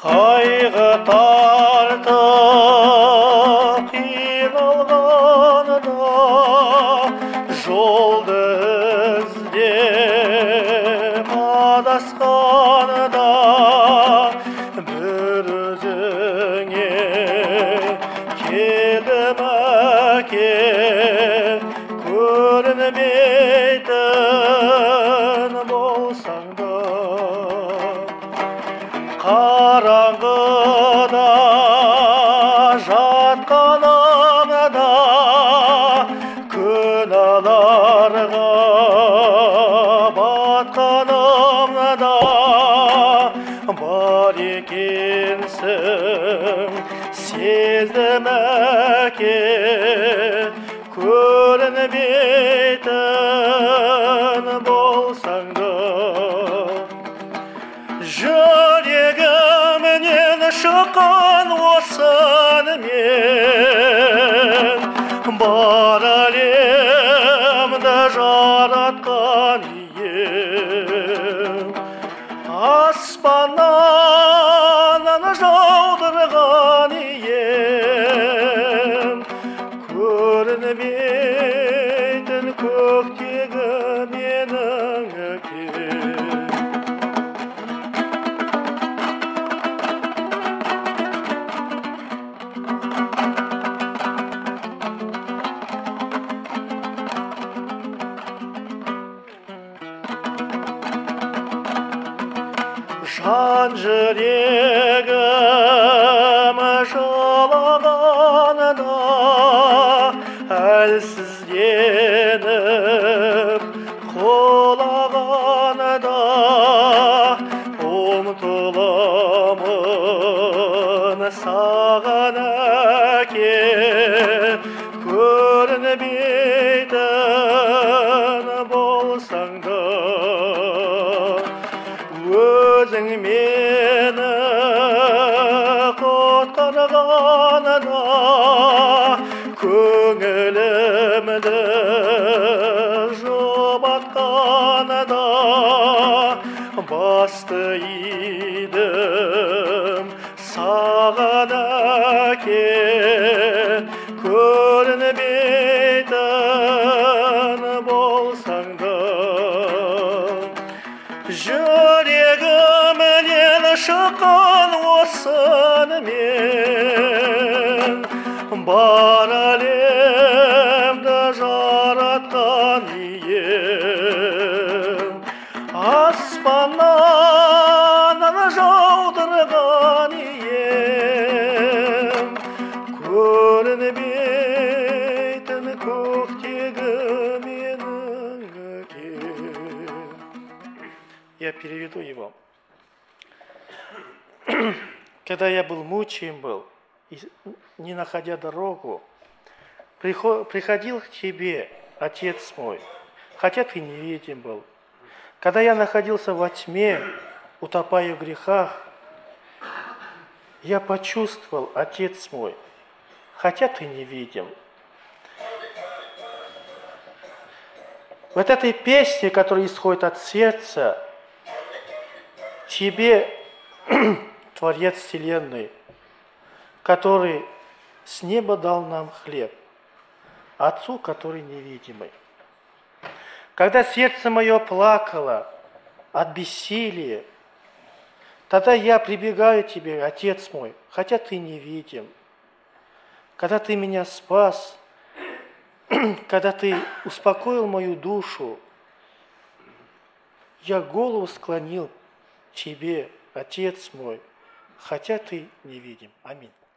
қайғы тартып қиналғанда, жолды іздеп адасқанда, бір өзіңе келдім әке, көрінбейтін болсаң да. Қараңғыда жатқанымда, күнәларға батқанымда, бар екенсің сездім әке, көрінбейтін болсаң да. Жүрегімнен шыққан осынмен, бар әлемді жаратқан ием, аспаннан жаудырған ием, көрінбейтін көктегі менің әкем. Жан жүрегім жылағанда, әлсізденіп құлағанда, ұмтыламын саған әке, көрінбейтін болсаң да. Өзің мені құтқарғанда, көңілімді жұбатқанда, басты идім саған әке, көрінбейтін болсаң да. Жүрегімнен шыққан осынмен, бар әлемді жаратқан ием, аспаннан жаудырған ием, көрінбейтін көктегі менің әкем. Я переведу его. Когда я был мучаем и не находя дорогу, приходил к тебе, Отец мой, хотя ты невидим был. Когда я находился во тьме, утопая в грехах, я почувствовал, Отец мой, хотя ты невидим. Вот этой песне, которая исходит от сердца, тебе, Творец Вселенной, который с неба дал нам хлеб, Отцу, который невидимый. Когда сердце мое плакало от бессилия, тогда я прибегаю к тебе, Отец мой, хотя ты невидим. Когда ты меня спас, когда ты успокоил мою душу, я голову склонил тебе, Отец мой, хотя ты невидим. Аминь.